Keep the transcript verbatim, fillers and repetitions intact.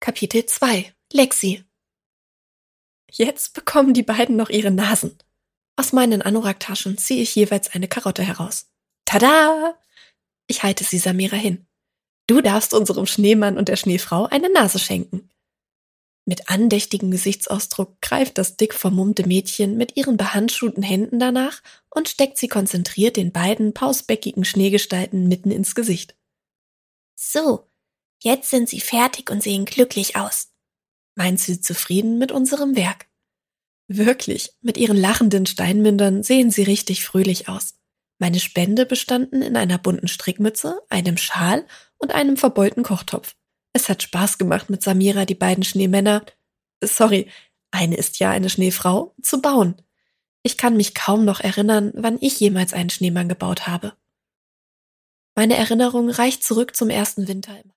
Kapitel zwei. Lexi. Jetzt bekommen die beiden noch ihre Nasen. Aus meinen Anorak-Taschen ziehe ich jeweils eine Karotte heraus. Tada! Ich halte sie Samira hin. Du darfst unserem Schneemann und der Schneefrau eine Nase schenken. Mit andächtigem Gesichtsausdruck greift das dick vermummte Mädchen mit ihren behandschuhten Händen danach und steckt sie konzentriert den beiden pausbäckigen Schneegestalten mitten ins Gesicht. So, jetzt sind sie fertig und sehen glücklich aus, meint sie zufrieden mit unserem Werk. Wirklich, mit ihren lachenden Steinmündern sehen sie richtig fröhlich aus. Meine Spende bestanden in einer bunten Strickmütze, einem Schal und einem verbeulten Kochtopf. Es hat Spaß gemacht, mit Samira die beiden Schneemänner, sorry, eine ist ja eine Schneefrau, zu bauen. Ich kann mich kaum noch erinnern, wann ich jemals einen Schneemann gebaut habe. Meine Erinnerung reicht zurück zum ersten Winter im